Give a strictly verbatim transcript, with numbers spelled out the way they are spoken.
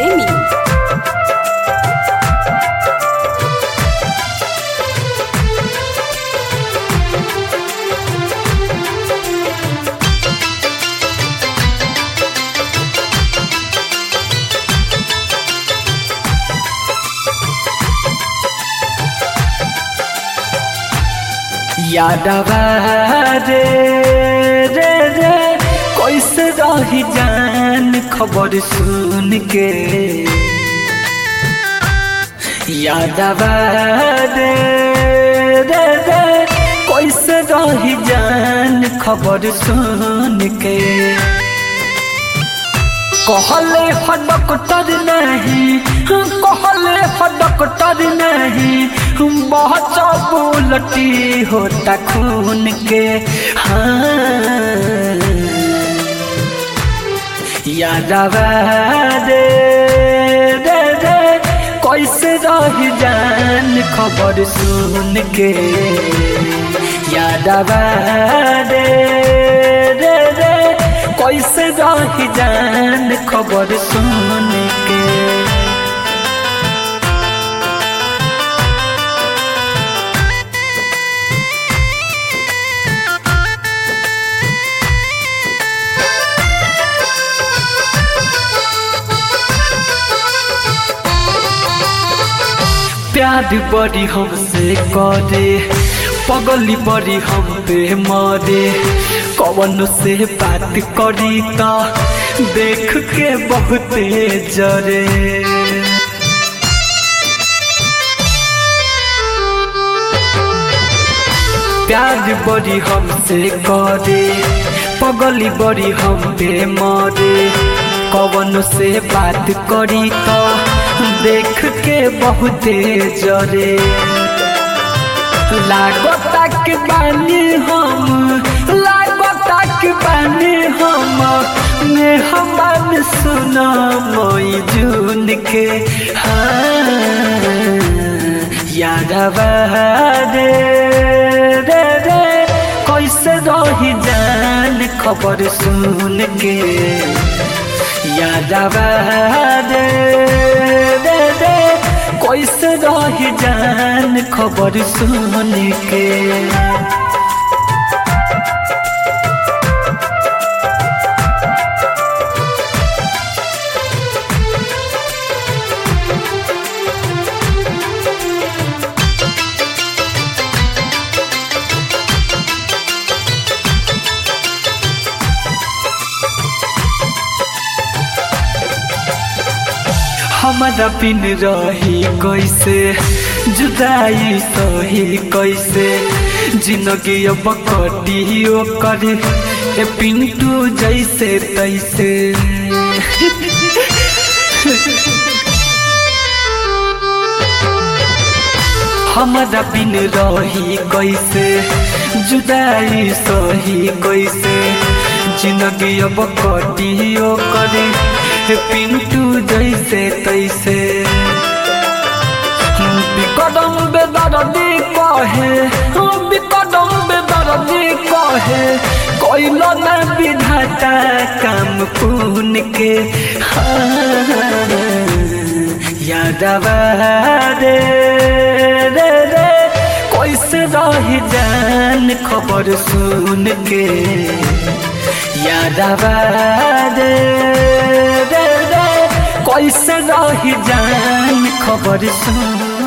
प्रेमी। यादवा रे रे रे कैसे रही जान खबर सुन के। यादवा रे रे रे कैसे रही जान खबर सुन के। कहले ह डॉक्टर नहीं कहले ह डॉक्टर नहीं बहुत उल्टी होता खून के। हाँ यादवा रे रे रे कैसे रही जान खबर सुन के। यादवा रे रे रे कैसे रही जान खबर सुन के। प्यार बड़ी हमसे करे पगली बड़ी हम पे मरे। कौन से बात करी तो देख के बहुते जरे। प्यार बड़ी हमसे करे पगली बड़ी हम पे मरे। कौन से बात करी तो देख के बहुते जरे। लागता के बानी हम लागता के बानी हम मेहमान सुना मई जून के। हाँ यादवा रे रे रे कैसे रही जान खबर सुन के। यादवा रे रे रे कैसे रही जान खबर सुन के। हमारा बिन रही कैसे जुदाई सही कैसे। जिंदगी अब कटियो करे ए पिंटू जैसे तैसे। हमारा बिन रही कैसे जुदाई सही कैसे। जिंदगी अब कटियो करे पिंटू जैसे तैसे। बिकदम बेदर्दी कहे बिकदम बेदर्दी कहे कोइलो न विधाता काम खून के। हाँ यादवा रे रे रे कैसे रही जान खबर सुन के। यादवा रे रे रे कैसे रही जान खबर सुन